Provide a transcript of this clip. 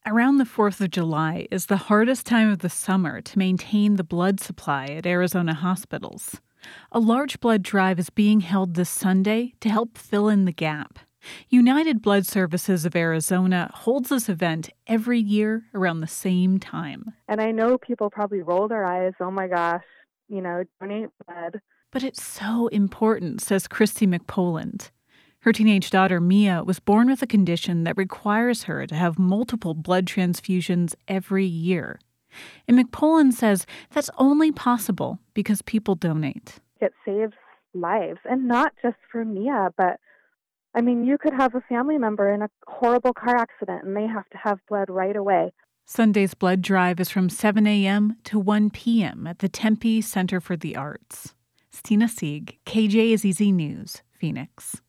Around the 4th of July is the hardest time of the summer to maintain the blood supply at Arizona hospitals. A large blood drive is being held this Sunday to help fill in the gap. United Blood Services of Arizona holds this event every year around the same time. And I know people probably roll their eyes, oh my gosh, donate blood. But it's so important, says Christy McPoland. Her teenage daughter, Mia, was born with a condition that requires her to have multiple blood transfusions every year. And McPoland says that's only possible because people donate. It saves lives, and not just for Mia, but you could have a family member in a horrible car accident and they have to have blood right away. Sunday's blood drive is from 7 a.m. to 1 p.m. at the Tempe Center for the Arts. Stina Sieg, KJZZ News, Phoenix.